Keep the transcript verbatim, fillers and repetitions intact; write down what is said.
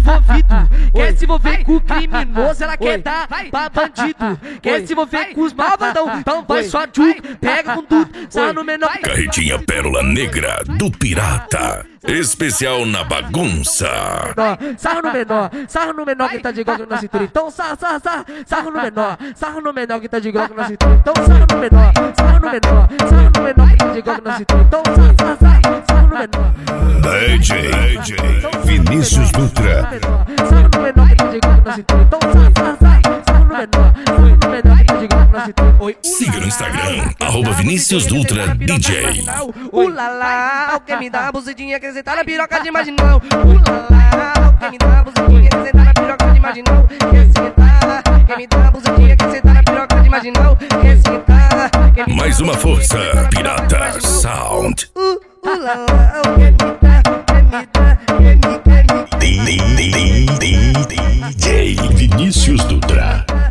envolvido. Quer se envolver com o criminoso, ela quer dar pra bandido. Quer se envolver com os malvadão, então vai só tchuc, pega com tudo, sarra no menor. Carretinha Pérola Negra do Pirata. Especial na bagunça. Sarra no menor, sarra no menor que tá de Glock na cintura. Então sarra, sarra, sarra, sarra no menor, sarra no menor que tá de Glock na cintura. Então sarra no menor, sarra no menor, sarra no menor que tá de Glock na cintura. Então sarra, sarra, sarra, sarra no menor. D J Vinícius Dutra. Sarra no menor que tá de Glock na cintura. Então sarra, sarra, sarra, sarra no menor, sarra no menor que tá de Glock na cintura. Siga no Instagram, arroba Vinícius Dutra D J. Ulala, o que me dá a buzidinha que cê tá na piroca de marginal. Ulala, o que me dá a buzidinha que cê tá na piroca de marginal. Que cê tá, que me dá a buzidinha que cê tá na piroca de marginal. Que cê tá. Mais uma força, Pirata Sound. Ulala, o que me dá, que me dá, que me dá. D J Vinícius Dutra.